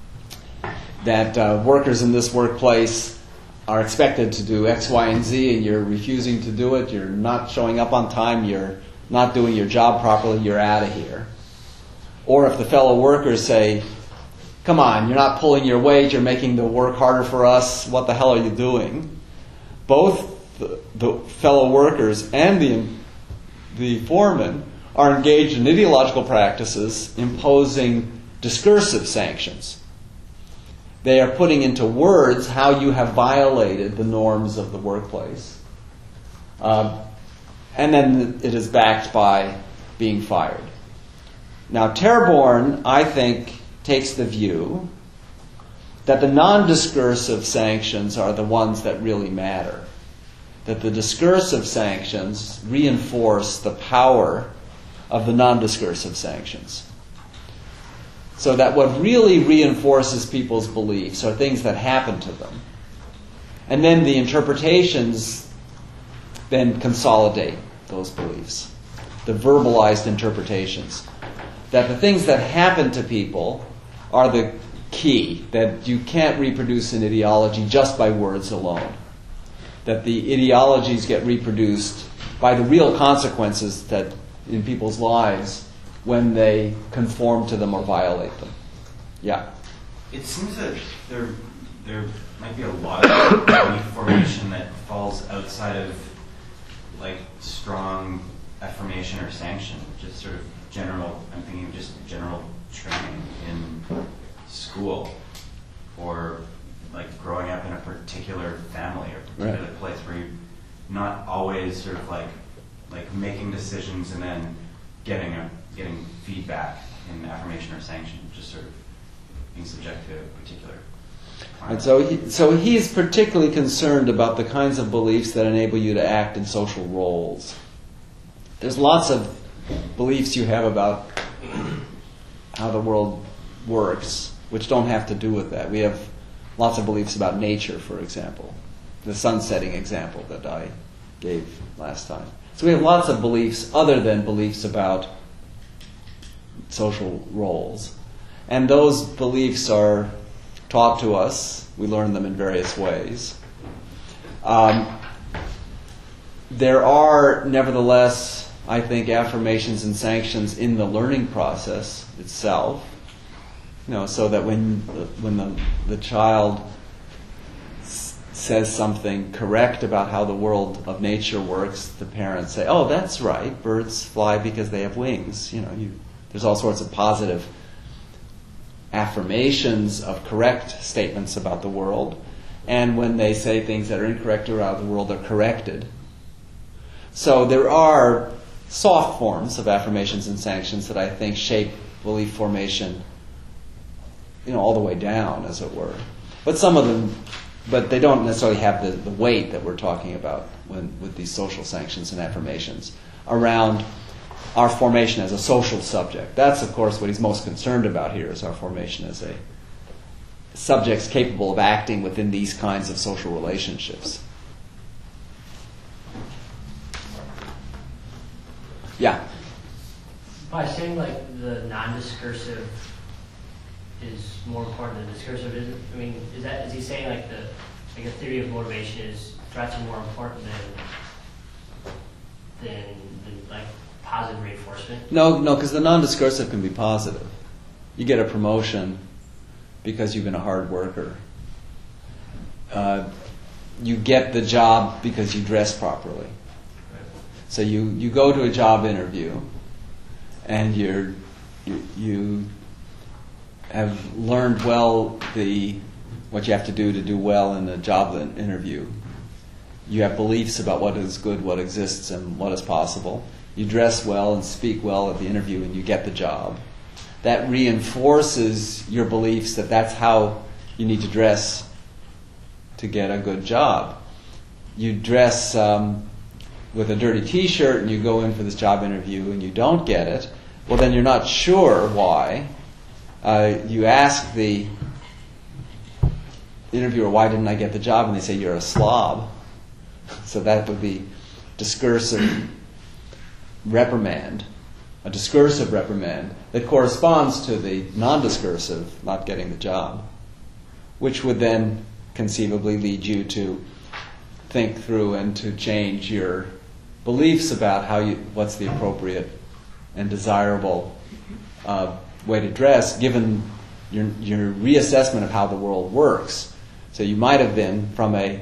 that uh, workers in this workplace are expected to do X, Y, and Z, and you're refusing to do it. You're not showing up on time. You're not doing your job properly. You're out of here." Or if the fellow workers say, "Come on, you're not pulling your weight, you're making the work harder for us, what the hell are you doing?" Both the, the fellow workers and the, the foreman are engaged in ideological practices imposing discursive sanctions. They are putting into words how you have violated the norms of the workplace. Uh, and then it is backed by being fired. Now, Terborn, I think, takes the view that the non-discursive sanctions are the ones that really matter. That the discursive sanctions reinforce the power of the non-discursive sanctions. So that what really reinforces people's beliefs are things that happen to them. And then the interpretations then consolidate those beliefs. The verbalized interpretations. That the things that happen to people are the key, that you can't reproduce an ideology just by words alone. That the ideologies get reproduced by the real consequences that in people's lives when they conform to them or violate them. Yeah. It seems that there there might be a lot of belief formation that falls outside of like strong affirmation or sanction, just sort of general. I'm thinking of just general training in school, or like growing up in a particular family or particular Right. place where you're not always sort of like like making decisions and then getting a getting feedback in affirmation or sanction, just sort of being subject to a particular climate. And so, he, so he's particularly concerned about the kinds of beliefs that enable you to act in social roles. There's lots of beliefs you have about how the world works, which don't have to do with that. We have lots of beliefs about nature, for example, the sun setting example that I gave last time. So we have lots of beliefs other than beliefs about social roles. And those beliefs are taught to us. We learn them in various ways. Um, there are, nevertheless, I think, affirmations and sanctions in the learning process itself. You know, so that when when the the child s- says something correct about how the world of nature works, the parents say, "Oh, that's right. Birds fly because they have wings." You know, you, there's all sorts of positive affirmations of correct statements about the world, and when they say things that are incorrect about the world, they're corrected. So there are soft forms of affirmations and sanctions that I think shape belief formation, you know, all the way down, as it were. But some of them, but they don't necessarily have the, the weight that we're talking about when, with these social sanctions and affirmations around our formation as a social subject. That's, of course, what he's most concerned about here, is our formation as a subjects capable of acting within these kinds of social relationships. Yeah? By saying like the non-discursive is more important than discursive, is it? I mean, is that is he saying like the like a theory of motivation is threats are more important than than, than like positive reinforcement? No, no, because the non-discursive can be positive. You get a promotion because you've been a hard worker. Uh, you get the job because you dress properly. So you, you go to a job interview, and you're you, you have learned well the what you have to do to do well in a job interview. You have beliefs about what is good, what exists, and what is possible. You dress well and speak well at the interview, and you get the job. That reinforces your beliefs that that's how you need to dress to get a good job. You dress um, with a dirty T-shirt and you go in for this job interview and you don't get it. Well, then you're not sure why. Uh, you ask the interviewer, why didn't I get the job? And they say, you're a slob. So that would be discursive reprimand, a discursive reprimand that corresponds to the non-discursive, not getting the job, which would then conceivably lead you to think through and to change your beliefs about how you, what's the appropriate and desirable uh, way to dress, given your, your reassessment of how the world works. So you might have been from a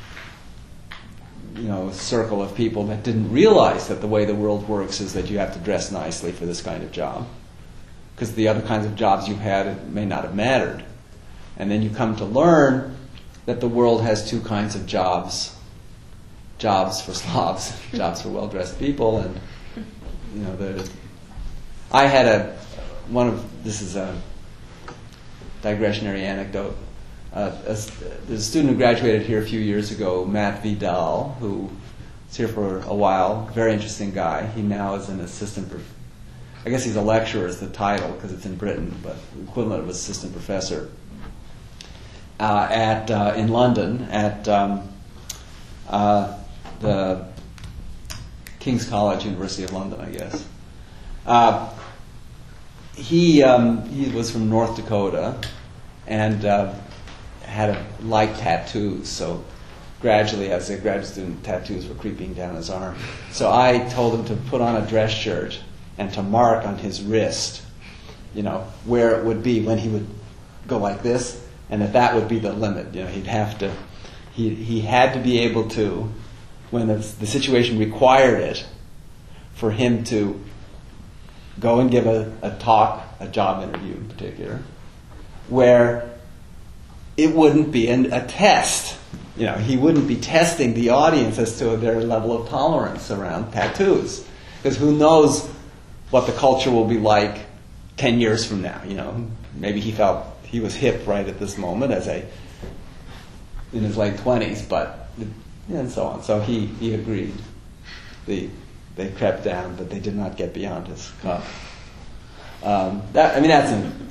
you know circle of people that didn't realize that the way the world works is that you have to dress nicely for this kind of job, because the other kinds of jobs you've had it may not have mattered. And then you come to learn that the world has two kinds of jobs: jobs for slobs, jobs for well-dressed people. And you know, the I had a one of this is a digressionary anecdote. Uh, a, there's a student who graduated here a few years ago, Matt Vidal, who was here for a while. Very interesting guy. He now is an assistant. Prof- I guess he's a lecturer is the title because it's in Britain, but the equivalent of assistant professor uh, at uh, in London at um, uh, the King's College, University of London, I guess. Uh, he um, he was from North Dakota and uh, had a light tattoos, so gradually, as a graduate student, tattoos were creeping down his arm. So I told him to put on a dress shirt and to mark on his wrist, you know, where it would be when he would go like this, and that that would be the limit. You know, he'd have to, he he had to be able to, when the, the situation required it, for him to go and give a, a talk, a job interview in particular, where it wouldn't be an, a test. You know, he wouldn't be testing the audience as to their level of tolerance around tattoos, because who knows what the culture will be like ten years from now. You know, maybe he felt he was hip right at this moment as a in his late twenties, but and so on. So he, he agreed. The they crept down, but they did not get beyond his cuff. Um, that I mean, that's an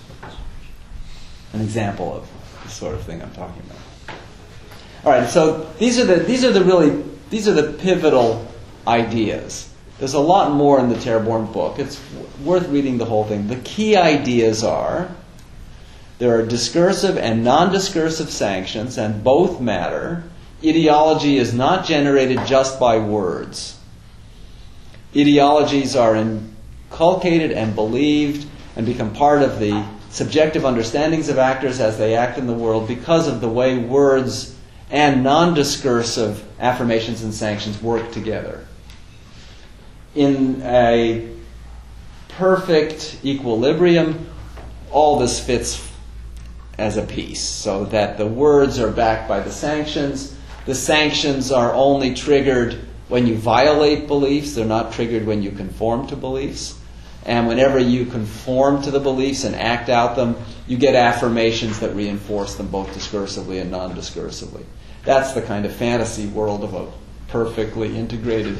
an example of the sort of thing I'm talking about. All right, so these are the these are the really these are the pivotal ideas. There's a lot more in the Terborn book. It's w- worth reading the whole thing. The key ideas are there are discursive and non-discursive sanctions, and both matter. Ideology is not generated just by words. Ideologies are inculcated and believed and become part of the subjective understandings of actors as they act in the world because of the way words and non-discursive affirmations and sanctions work together. In a perfect equilibrium, all this fits as a piece, so that the words are backed by the sanctions. The sanctions are only triggered when you violate beliefs. They're not triggered when you conform to beliefs. And whenever you conform to the beliefs and act out them, you get affirmations that reinforce them both discursively and non-discursively. That's the kind of fantasy world of a perfectly integrated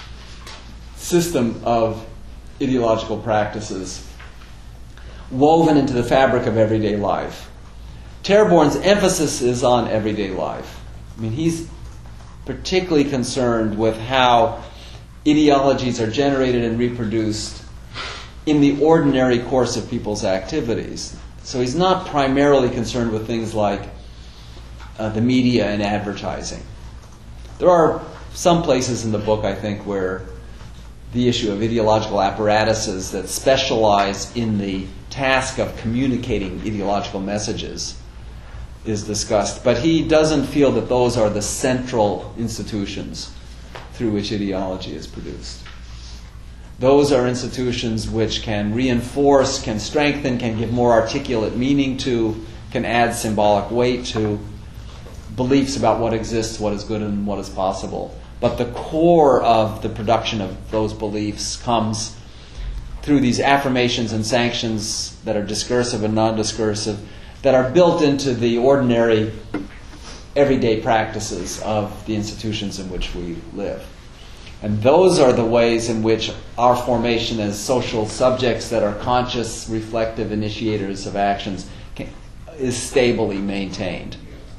system of ideological practices woven into the fabric of everyday life. Terborn's emphasis is on everyday life. I mean, he's particularly concerned with how ideologies are generated and reproduced in the ordinary course of people's activities. So he's not primarily concerned with things like uh, the media and advertising. There are some places in the book, I think, where the issue of ideological apparatuses that specialize in the task of communicating ideological messages is discussed. But he doesn't feel that those are the central institutions through which ideology is produced. Those are institutions which can reinforce, can strengthen, can give more articulate meaning to, can add symbolic weight to beliefs about what exists, what is good, and what is possible. But the core of the production of those beliefs comes through these affirmations and sanctions that are discursive and non-discursive, that are built into the ordinary, everyday practices of the institutions in which we live. And those are the ways in which our formation as social subjects that are conscious, reflective initiators of actions can, is stably maintained.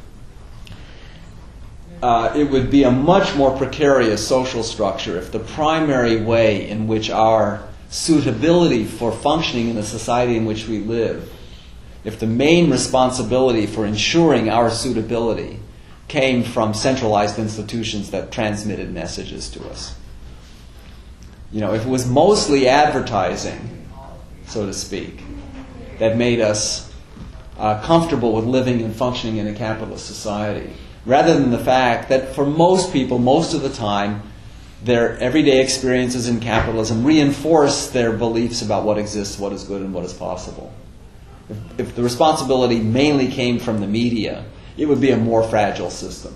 Uh, it would be a much more precarious social structure if the primary way in which our suitability for functioning in the society in which we live, if the main responsibility for ensuring our suitability came from centralized institutions that transmitted messages to us. You know, if it was mostly advertising, so to speak, that made us uh, comfortable with living and functioning in a capitalist society, rather than the fact that for most people, most of the time, their everyday experiences in capitalism reinforce their beliefs about what exists, what is good, and what is possible. If, if the responsibility mainly came from the media, it would be a more fragile system.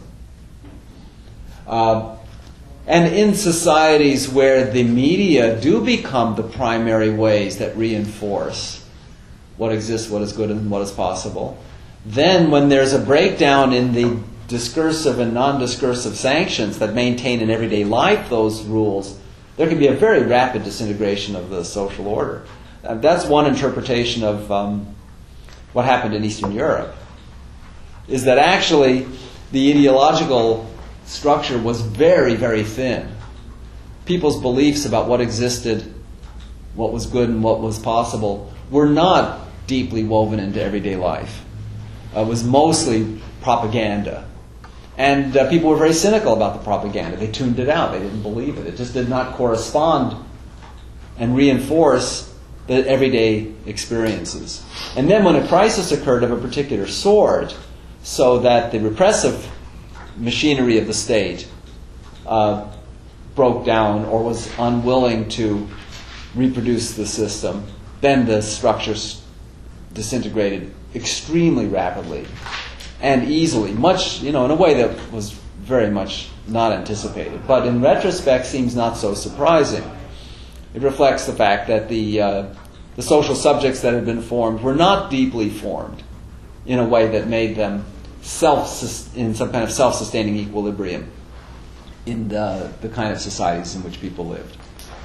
Uh, and in societies where the media do become the primary ways that reinforce what exists, what is good, and what is possible, then when there's a breakdown in the discursive and non-discursive sanctions that maintain in everyday life those rules, there can be a very rapid disintegration of the social order. Uh, that's one interpretation of um, what happened in Eastern Europe, is that actually the ideological structure was very, very thin. People's beliefs about what existed, what was good and what was possible, were not deeply woven into everyday life. Uh, it was mostly propaganda. And uh, people were very cynical about the propaganda. They tuned it out. They didn't believe it. It just did not correspond and reinforce the everyday experiences. And then when a crisis occurred of a particular sort, so that the repressive machinery of the state uh, broke down or was unwilling to reproduce the system, then the structures disintegrated extremely rapidly and easily, much, you know, in a way that was very much not anticipated. But in retrospect seems not so surprising. It reflects the fact that the uh, the social subjects that had been formed were not deeply formed in a way that made them self in some kind of self-sustaining equilibrium in the, the kind of societies in which people lived.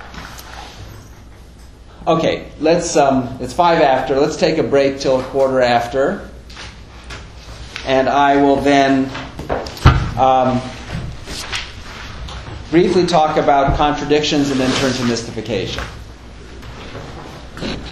Okay, let's. Um, it's five after. Let's take a break till a quarter after, and I will then um, briefly talk about contradictions and then turn to mystification.